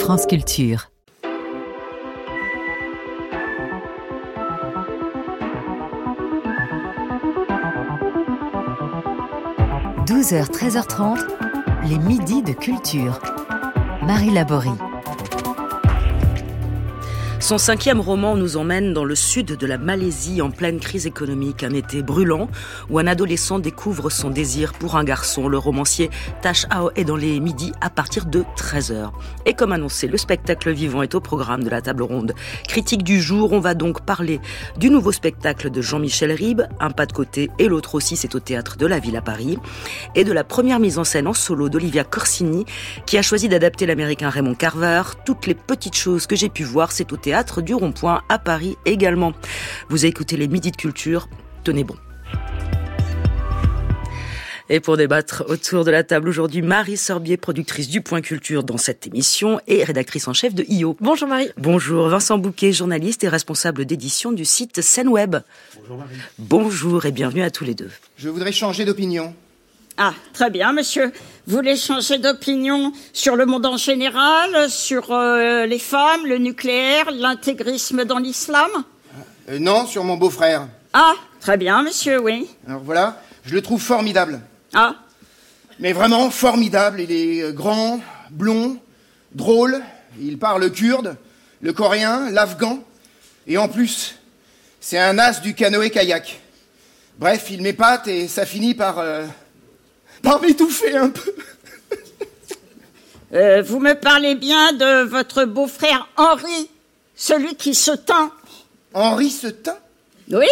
France Culture. « 12h, 13h30, les midis de culture. » Marie Laborie. Son 5e roman nous emmène dans le sud de la Malaisie en pleine crise économique, un été brûlant où un adolescent découvre son désir pour un garçon. Le romancier Tash Ao est dans les midis à partir de 13h. Et comme annoncé, le spectacle vivant est au programme de la table ronde. Critique du jour, on va donc parler du nouveau spectacle de Jean-Michel Ribes, Un pas de côté et l'autre aussi, c'est au Théâtre de la Ville à Paris, et de la première mise en scène en solo d'Olivia Corsini qui a choisi d'adapter l'américain Raymond Carver. Toutes les petites choses que j'ai pu voir, c'est au Théâtre du Rond-Point à Paris également. Vous écoutez les Midis de Culture, tenez bon. Et pour débattre autour de la table aujourd'hui, Marie Sorbier, productrice du Point Culture dans cette émission et rédactrice en chef de IO. Bonjour Marie. Bonjour Vincent Bouquet, journaliste et responsable d'édition du site ScèneWeb. Bonjour Marie. Bonjour et bienvenue à tous les deux. Je voudrais changer d'opinion. Ah, très bien, monsieur. Vous voulez changer d'opinion sur le monde en général, sur les femmes, le nucléaire, l'intégrisme dans l'islam ? Non, sur mon beau-frère. Ah, très bien, monsieur, oui. Alors voilà, je le trouve formidable. Ah, Mais vraiment formidable. Il est grand, blond, drôle. Il parle kurde, le coréen, l'afghan. Et en plus, c'est un as du canoë-kayak. Bref, il m'épate et ça finit par m'étouffer un peu. vous me parlez bien de votre beau-frère Henri, celui qui se teint. Henri se teint ? Oui.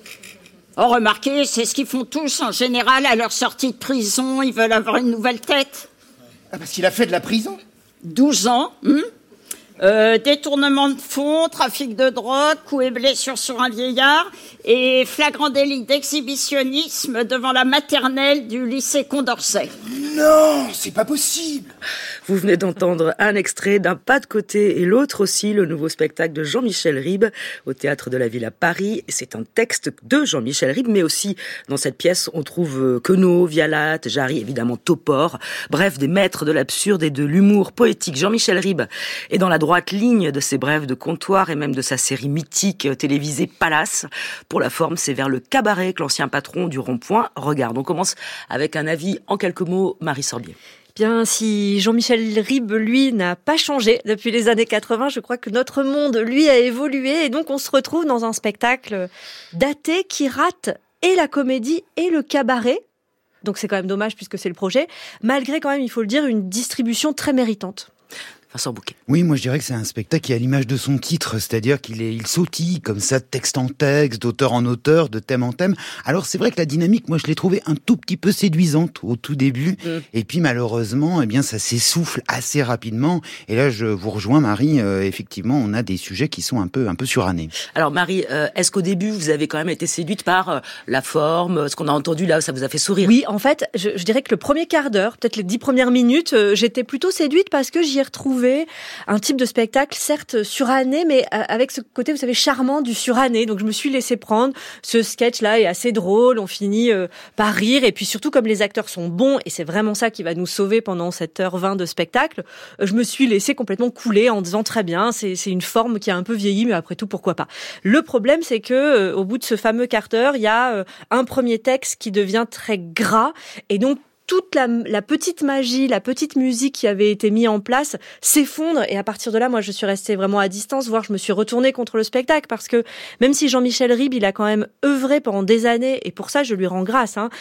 Oh, remarquez, c'est ce qu'ils font tous en général à leur sortie de prison. Ils veulent avoir une nouvelle tête. Ah, parce qu'il a fait de la prison ? 12 ans, détournement de fonds, trafic de drogue, coups et blessures sur un vieillard et flagrant délit d'exhibitionnisme devant la maternelle du lycée Condorcet. Non, c'est pas possible. Vous venez d'entendre un extrait d'Un pas de côté et l'autre aussi, le nouveau spectacle de Jean-Michel Ribes au Théâtre de la Ville à Paris. C'est un texte de Jean-Michel Ribes, mais aussi dans cette pièce on trouve Queneau, Vialat, Jarry, évidemment Topor, bref des maîtres de l'absurde et de l'humour poétique. Jean-Michel Ribes est dans la droite ligne de ses brèves de comptoir et même de sa série mythique télévisée Palace. Pour la forme, c'est vers le cabaret que l'ancien patron du Rond-Point regarde. On commence avec un avis en quelques mots, Marie Sorbier. Bien, si Jean-Michel Ribes, lui, n'a pas changé depuis les années 80, je crois que notre monde, lui, a évolué. Et donc, on se retrouve dans un spectacle daté qui rate et la comédie et le cabaret. Donc, c'est quand même dommage puisque c'est le projet. Malgré, quand même, il faut le dire, une distribution très méritante. Vincent Bouquet. Oui, moi je dirais que c'est un spectacle qui est à l'image de son titre, c'est-à-dire il sautille comme ça de texte en texte, d'auteur en auteur, de thème en thème. Alors c'est vrai que la dynamique, moi je l'ai trouvée un tout petit peu séduisante au tout début, et puis malheureusement, eh bien ça s'essouffle assez rapidement. Et là je vous rejoins Marie, effectivement on a des sujets qui sont un peu surannés. Alors Marie, est-ce qu'au début vous avez quand même été séduite par la forme, ce qu'on a entendu là, ça vous a fait sourire ? Oui, en fait, je dirais que le premier quart d'heure, peut-être les 10 premières minutes, j'étais plutôt séduite parce que j'y ai retrouvé un type de spectacle, certes suranné, mais avec ce côté, vous savez, charmant du suranné. Donc je me suis laissé prendre. Ce sketch-là est assez drôle, on finit par rire. Et puis surtout, comme les acteurs sont bons, et c'est vraiment ça qui va nous sauver pendant cette heure 20 de spectacle, je me suis laissé complètement couler en disant très bien, c'est une forme qui a un peu vieilli, mais après tout, pourquoi pas. Le problème, c'est que au bout de ce fameux quart d'heure, il y a un premier texte qui devient très gras, et donc toute la petite magie, la petite musique qui avait été mise en place s'effondre. Et à partir de là, moi, je suis restée vraiment à distance, voire je me suis retournée contre le spectacle parce que même si Jean-Michel Ribes, il a quand même œuvré pendant des années, et pour ça, je lui rends grâce, à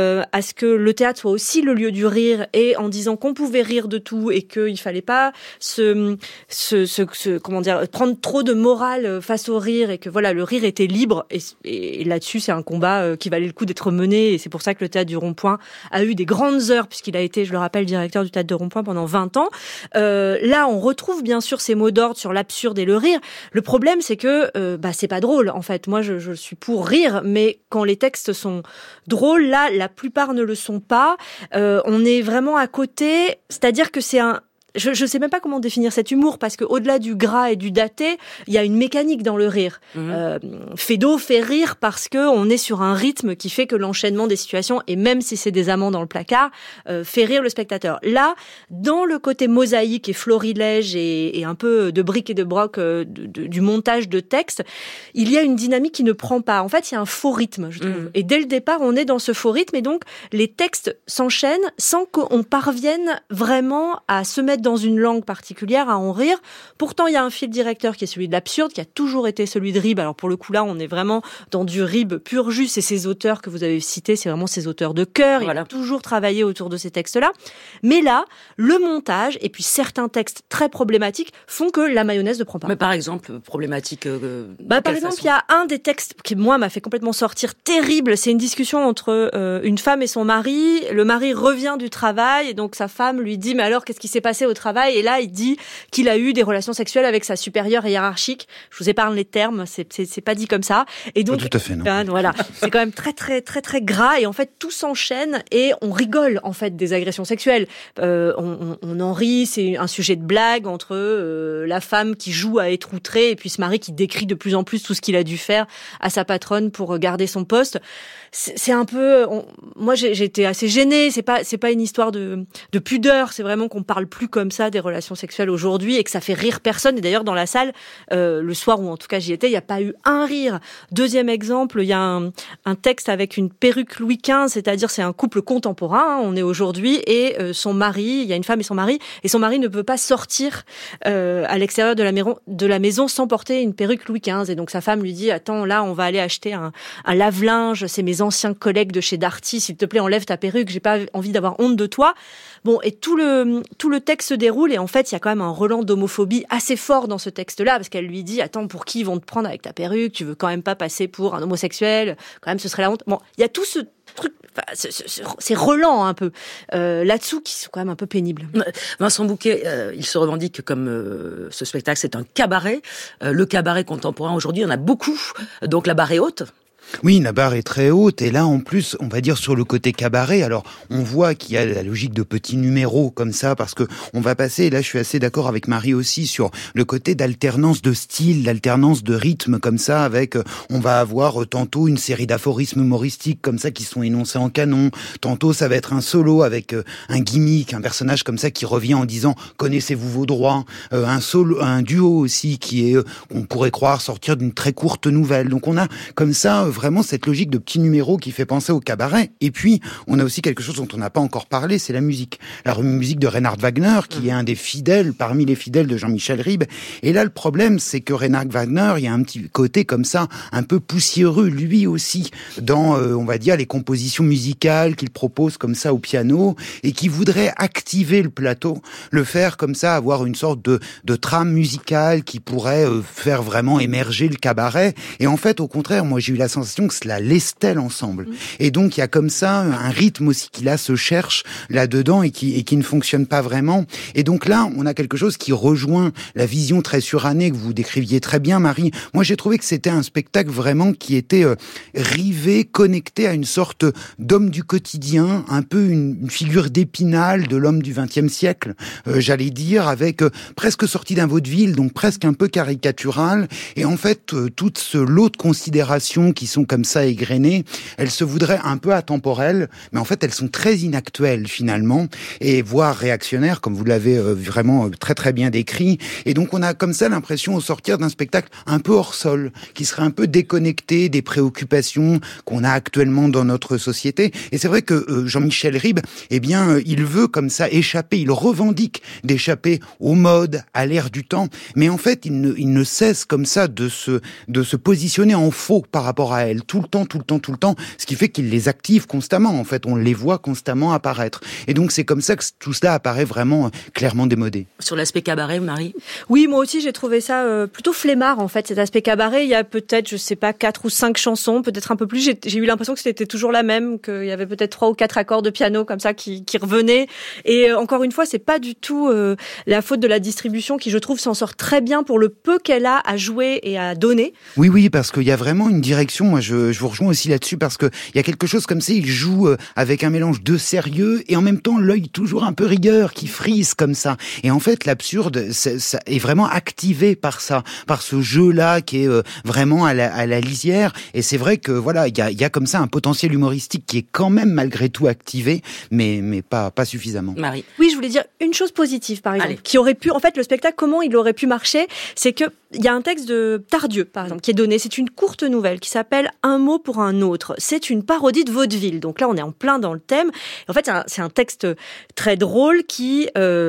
ce que le théâtre soit aussi le lieu du rire, et en disant qu'on pouvait rire de tout et qu'il fallait pas prendre trop de morale face au rire, et que voilà, le rire était libre. Et là-dessus, c'est un combat qui valait le coup d'être mené, et c'est pour ça que le théâtre du Rond-Point a eu des grandes heures, puisqu'il a été, je le rappelle, directeur du théâtre de Rond-Point pendant 20 ans. Là, on retrouve bien sûr ces mots d'ordre sur l'absurde et le rire. Le problème, c'est que c'est pas drôle, en fait. Moi, je suis pour rire, mais quand les textes sont drôles, là, la plupart ne le sont pas. On est vraiment à côté, c'est-à-dire que c'est je sais même pas comment définir cet humour, parce que au-delà du gras et du daté, il y a une mécanique dans le rire. Feydeau fait rire parce que on est sur un rythme qui fait que l'enchaînement des situations, et même si c'est des amants dans le placard, fait rire le spectateur. Là, dans le côté mosaïque et florilège et un peu de briques et de broc du montage de texte, il y a une dynamique qui ne prend pas. En fait, il y a un faux rythme, je trouve. Et dès le départ, on est dans ce faux rythme, et donc les textes s'enchaînent sans qu'on parvienne vraiment à se mettre dans une langue particulière, à en rire. Pourtant, il y a un fil directeur qui est celui de l'absurde, qui a toujours été celui de Ribes. Alors pour le coup là, on est vraiment dans du Ribes pur jus. C'est ces auteurs que vous avez cités, c'est vraiment ces auteurs de cœur. Voilà. Il a toujours travaillé autour de ces textes-là. Mais là, le montage et puis certains textes très problématiques font que la mayonnaise ne prend pas. Mais par exemple, problématique. Par exemple, il y a un des textes qui moi m'a fait complètement sortir terrible. C'est une discussion entre une femme et son mari. Le mari revient du travail et donc sa femme lui dit mais alors qu'est-ce qui s'est passé au travail? Et là il dit qu'il a eu des relations sexuelles avec sa supérieure hiérarchique. Je vous épargne les termes, c'est pas dit comme ça. Et donc pas tout à fait, non. Voilà, c'est quand même très très très très gras, et en fait tout s'enchaîne et on rigole en fait des agressions sexuelles. On en rit, c'est un sujet de blague entre la femme qui joue à être outrée et puis ce mari qui décrit de plus en plus tout ce qu'il a dû faire à sa patronne pour garder son poste. C'est un peu, moi j'ai été assez gênée. C'est pas une histoire de pudeur. C'est vraiment qu'on parle plus comme ça des relations sexuelles aujourd'hui et que ça fait rire personne. Et d'ailleurs dans la salle, le soir où en tout cas j'y étais, il y a pas eu un rire. Deuxième exemple, il y a un texte avec une perruque Louis XV, c'est-à-dire c'est un couple contemporain. On est aujourd'hui et son mari, il y a une femme et son mari ne peut pas sortir à l'extérieur de la maison sans porter une perruque Louis XV. Et donc sa femme lui dit attends, là on va aller acheter un lave-linge. C'est mes anciens collègues de chez Darty, s'il te plaît enlève ta perruque, j'ai pas envie d'avoir honte de toi. Bon, et tout le texte se déroule, et en fait il y a quand même un relent d'homophobie assez fort dans ce texte-là, parce qu'elle lui dit attends, pour qui ils vont te prendre avec ta perruque, tu veux quand même pas passer pour un homosexuel, quand même ce serait la honte. Bon, il y a tout ce truc, c'est relents un peu là-dessous qui sont quand même un peu pénibles. Vincent Bouquet, il se revendique comme ce spectacle c'est un cabaret. Le cabaret contemporain aujourd'hui, il y en a beaucoup, donc la barre est haute. Oui, la barre est très haute, et là en plus, on va dire sur le côté cabaret, alors on voit qu'il y a la logique de petits numéros comme ça, parce que on va passer, et là je suis assez d'accord avec Marie aussi, sur le côté d'alternance de style, d'alternance de rythme comme ça, avec, on va avoir tantôt une série d'aphorismes humoristiques comme ça qui sont énoncés en canon, tantôt ça va être un solo avec un gimmick, un personnage comme ça qui revient en disant « connaissez-vous vos droits ?» un duo aussi qui est, on pourrait croire sortir d'une très courte nouvelle. Donc on a comme ça vraiment cette logique de petits numéros qui fait penser au cabaret. Et puis, on a aussi quelque chose dont on n'a pas encore parlé, c'est la musique. La musique de Reinhard Wagner, qui est un des fidèles, parmi les fidèles de Jean-Michel Ribes. Et là, le problème, c'est que Reinhard Wagner, il y a un petit côté comme ça, un peu poussiéreux, lui aussi, dans, on va dire, les compositions musicales qu'il propose comme ça au piano, et qui voudrait activer le plateau, le faire comme ça, avoir une sorte de trame musicale qui pourrait faire vraiment émerger le cabaret. Et en fait, au contraire, moi, j'ai eu la sensation que cela lestait l'ensemble. Et donc, il y a comme ça un rythme aussi qui là se cherche là-dedans et qui ne fonctionne pas vraiment. Et donc là, on a quelque chose qui rejoint la vision très surannée que vous décriviez très bien, Marie. Moi, j'ai trouvé que c'était un spectacle vraiment qui était rivé, connecté à une sorte d'homme du quotidien, un peu une figure d'Épinal de l'homme du XXe siècle, j'allais dire, avec presque sorti d'un vaudeville, donc presque un peu caricatural. Et en fait, toute ce lot de considérations qui sont comme ça égrenées, elles se voudraient un peu atemporelles, mais en fait elles sont très inactuelles finalement, et voire réactionnaires, comme vous l'avez vraiment très très bien décrit. Et donc on a comme ça l'impression au sortir d'un spectacle un peu hors sol, qui serait un peu déconnecté des préoccupations qu'on a actuellement dans notre société. Et c'est vrai que Jean-Michel Ribes, eh bien, il veut comme ça échapper, il revendique d'échapper aux modes, à l'ère du temps, mais en fait il ne cesse comme ça de se positionner en faux par rapport à elle, tout le temps, ce qui fait qu'il les active constamment, en fait, on les voit constamment apparaître. Et donc c'est comme ça que tout cela apparaît vraiment clairement démodé. Sur l'aspect cabaret, Marie ? Oui, moi aussi j'ai trouvé ça plutôt flemmard, en fait, cet aspect cabaret. Il y a peut-être, je sais pas, 4 ou 5 chansons, peut-être un peu plus. J'ai eu l'impression que c'était toujours la même, qu'il y avait peut-être 3 ou 4 accords de piano comme ça qui revenaient. Et encore une fois, c'est pas du tout la faute de la distribution qui, je trouve, s'en sort très bien pour le peu qu'elle a à jouer et à donner. Oui, parce qu'il y a vraiment une direction. moi je vous rejoins aussi là-dessus parce que il y a quelque chose comme ça, il joue avec un mélange de sérieux et en même temps l'œil toujours un peu rigueur qui frise comme ça. Et en fait, l'absurde ça est vraiment activé par ça, par ce jeu-là qui est vraiment à la lisière. Et c'est vrai que voilà, il y a comme ça un potentiel humoristique qui est quand même malgré tout activé, mais pas suffisamment. Marie. Oui, je voulais dire une chose positive, par exemple, qui aurait pu, en fait, le spectacle, comment il aurait pu marcher, c'est que il y a un texte de Tardieu, par exemple, qui est donné. C'est une courte nouvelle qui s'appelle Un mot pour un autre. C'est une parodie de vaudeville. Donc là, on est en plein dans le thème. En fait, c'est un texte très drôle qui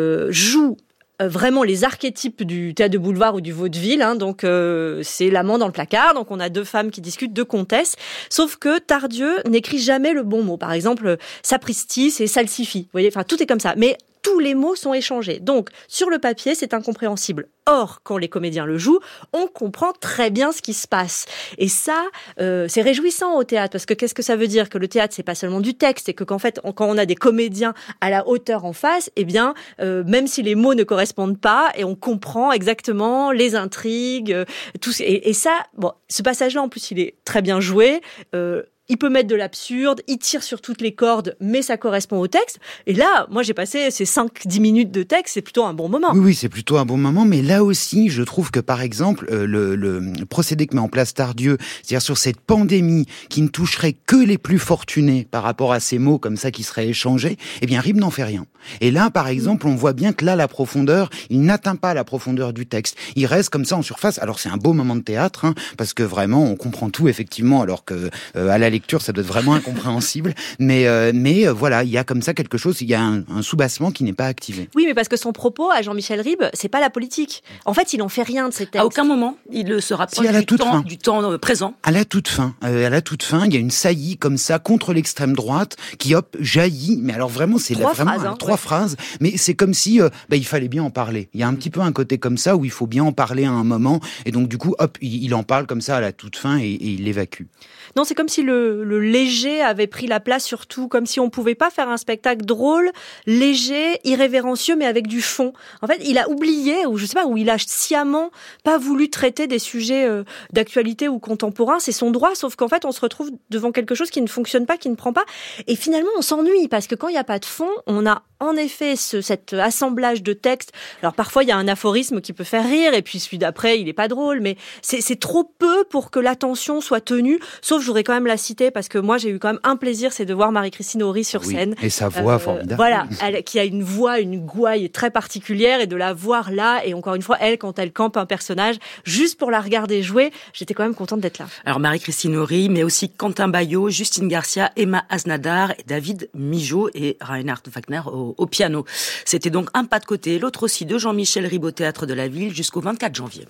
joue vraiment les archétypes du théâtre de boulevard ou du vaudeville. Donc c'est l'amant dans le placard. Donc on a deux femmes qui discutent, deux comtesses. Sauf que Tardieu n'écrit jamais le bon mot. Par exemple, sapristi, c'est salsifie. Vous voyez, enfin tout est comme ça. Mais tous les mots sont échangés. Donc, sur le papier, c'est incompréhensible. Or, quand les comédiens le jouent, on comprend très bien ce qui se passe. Et ça, c'est réjouissant au théâtre, parce que qu'est-ce que ça veut dire ? Que le théâtre, c'est pas seulement du texte, et que qu'en fait, quand on a des comédiens à la hauteur en face, eh bien, même si les mots ne correspondent pas, et on comprend exactement les intrigues, tout. Et ça, bon, ce passage-là, en plus, il est très bien joué. Il peut mettre de l'absurde, il tire sur toutes les cordes, mais ça correspond au texte. Et là, moi, j'ai passé ces 5-10 minutes de texte, c'est plutôt un bon moment. Oui, c'est plutôt un bon moment, mais là aussi, je trouve que, par exemple, le procédé que met en place Tardieu, c'est-à-dire sur cette pandémie qui ne toucherait que les plus fortunés par rapport à ces mots comme ça qui seraient échangés, eh bien, Ribes n'en fait rien. Et là, par exemple, on voit bien que là, la profondeur, il n'atteint pas la profondeur du texte. Il reste comme ça en surface. Alors, c'est un beau moment de théâtre, parce que vraiment, on comprend tout, effectivement, alors que à la lecture, ça doit être vraiment incompréhensible. Mais voilà, il y a comme ça quelque chose, il y a un soubassement qui n'est pas activé. Oui, mais parce que son propos à Jean-Michel Ribes, c'est pas la politique. En fait, il en fait rien de ces textes. À aucun moment, il se rapproche du temps présent. À la toute fin, il y a une saillie comme ça contre l'extrême droite qui jaillit. Mais alors vraiment, c'est trois phrases. Mais c'est comme si il fallait bien en parler. Il y a un petit peu un côté comme ça où il faut bien en parler à un moment. Et donc du coup, il en parle comme ça à la toute fin et il l'évacue. Non, c'est comme si le léger avait pris la place, surtout comme si on pouvait pas faire un spectacle drôle, léger, irrévérencieux, mais avec du fond. En fait, il a oublié, ou je sais pas, ou il a sciemment pas voulu traiter des sujets d'actualité ou contemporains. C'est son droit, sauf qu'en fait, on se retrouve devant quelque chose qui ne fonctionne pas, qui ne prend pas. Et finalement, on s'ennuie, parce que quand il n'y a pas de fond, on a en effet cet assemblage de textes. Alors parfois, il y a un aphorisme qui peut faire rire, et puis celui d'après, il est pas drôle, mais c'est trop peu pour que l'attention soit tenue, sauf je voudrais quand même la citer parce que moi j'ai eu quand même un plaisir, c'est de voir Marie-Christine Horry sur scène. Et sa voix formidable. Voilà, qui a une voix, une gouaille très particulière, et de la voir là, et encore une fois, elle, quand elle campe un personnage, juste pour la regarder jouer, j'étais quand même contente d'être là. Alors Marie-Christine Horry, mais aussi Quentin Baillot, Justine Garcia, Emma Aznadar, David Mijaud et Reinhard Wagner au piano. C'était donc un pas de côté, l'autre aussi de Jean-Michel Ribes au Théâtre de la Ville jusqu'au 24 janvier.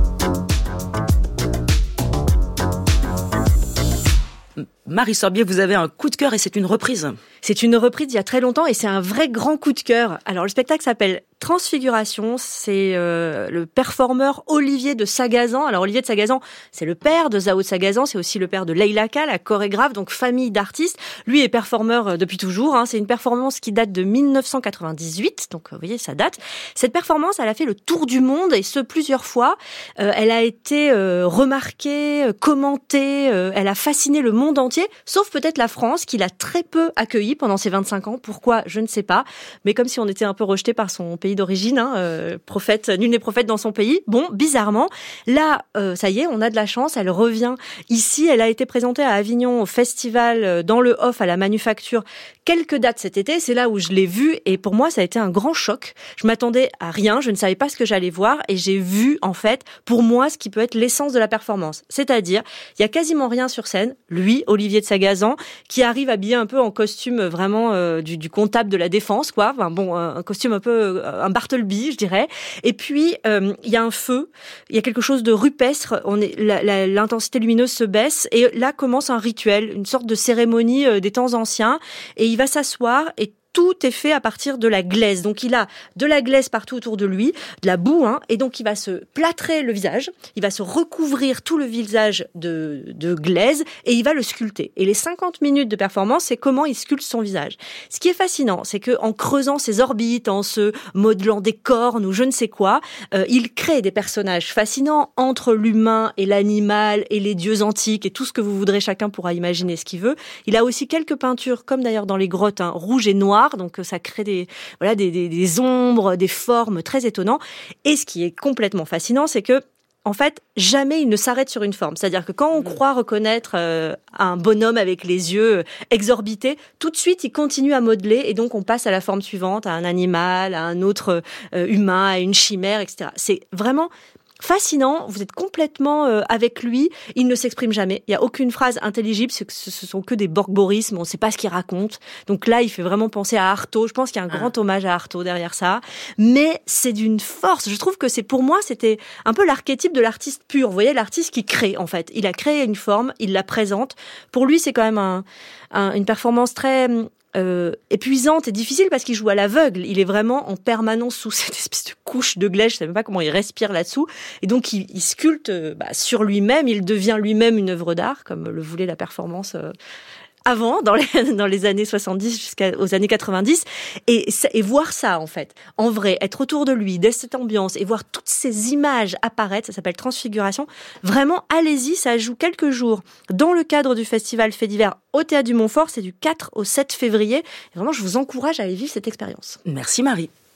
Marie Sorbier, vous avez un coup de cœur et c'est une reprise. C'est une reprise d'il y a très longtemps et c'est un vrai grand coup de cœur. Alors le spectacle s'appelle Transfiguration, c'est le performeur Olivier de Sagazan. Alors Olivier de Sagazan, c'est le père de Zao de Sagazan, c'est aussi le père de Leïla Ka, la chorégraphe, donc famille d'artistes. Lui est performeur depuis toujours, c'est une performance qui date de 1998, donc vous voyez, ça date. Cette performance, elle a fait le tour du monde et ce plusieurs fois. Elle a été remarquée, commentée, elle a fasciné le monde entier, sauf peut-être la France, qui l'a très peu accueillie pendant ses 25 ans. Pourquoi ? Je ne sais pas. Mais comme si on était un peu rejeté par son pays d'origine, prophète, nul n'est prophète dans son pays. Bon, bizarrement, là, ça y est, on a de la chance, elle revient ici. Elle a été présentée à Avignon au festival dans le Off à la Manufacture quelques dates cet été. C'est là où je l'ai vue et pour moi, ça a été un grand choc. Je m'attendais à rien, je ne savais pas ce que j'allais voir et j'ai vu, en fait, pour moi, ce qui peut être l'essence de la performance. C'est-à-dire, il y a quasiment rien sur scène. Lui, Olivier de Sagazan, qui arrive habillé un peu en costume vraiment du comptable de la Défense, quoi. Enfin, bon, un costume un peu un Bartleby, je dirais. Et puis il y a un feu, il y a quelque chose de rupestre. L'intensité lumineuse se baisse et là commence un rituel, une sorte de cérémonie des temps anciens. Et il va s'asseoir et tout est fait à partir de la glaise. Donc il a de la glaise partout autour de lui, de la boue, et donc il va se plâtrer le visage, il va se recouvrir tout le visage de glaise et il va le sculpter. Et les 50 minutes de performance, c'est comment il sculpte son visage. Ce qui est fascinant, c'est que en creusant ses orbites, en se modelant des cornes ou je ne sais quoi, il crée des personnages fascinants entre l'humain et l'animal et les dieux antiques et tout ce que vous voudrez, chacun pourra imaginer ce qu'il veut. Il a aussi quelques peintures, comme d'ailleurs dans les grottes, rouges et noirs, donc ça crée des ombres, des formes très étonnantes. Et ce qui est complètement fascinant, c'est que en fait, jamais il ne s'arrête sur une forme. C'est-à-dire que quand on croit reconnaître un bonhomme avec les yeux exorbités, tout de suite, il continue à modeler et donc on passe à la forme suivante, à un animal, à un autre humain, à une chimère, etc. C'est vraiment fascinant, vous êtes complètement avec lui, il ne s'exprime jamais, il n'y a aucune phrase intelligible, ce sont que des borborismes, on ne sait pas ce qu'il raconte. Donc là, il fait vraiment penser à Artaud, je pense qu'il y a un grand hommage à Artaud derrière ça, mais c'est d'une force, je trouve que pour moi, c'était un peu l'archétype de l'artiste pur, vous voyez, l'artiste qui crée en fait, il a créé une forme, il la présente, pour lui c'est quand même une performance très épuisante et difficile parce qu'il joue à l'aveugle. Il est vraiment en permanence sous cette espèce de couche de glaise. Je ne sais même pas comment il respire là-dessous. Et donc, il sculpte sur lui-même. Il devient lui-même une œuvre d'art, comme le voulait la performance avant, dans les années 70 jusqu'aux années 90. Et voir ça, en fait, en vrai, être autour de lui, de cette ambiance, et voir toutes ces images apparaître, ça s'appelle Transfiguration. Vraiment, allez-y, ça joue quelques jours dans le cadre du festival Faits divers au Théâtre du Montfort. C'est du 4 au 7 février. Et vraiment, je vous encourage à aller vivre cette expérience. Merci Marie.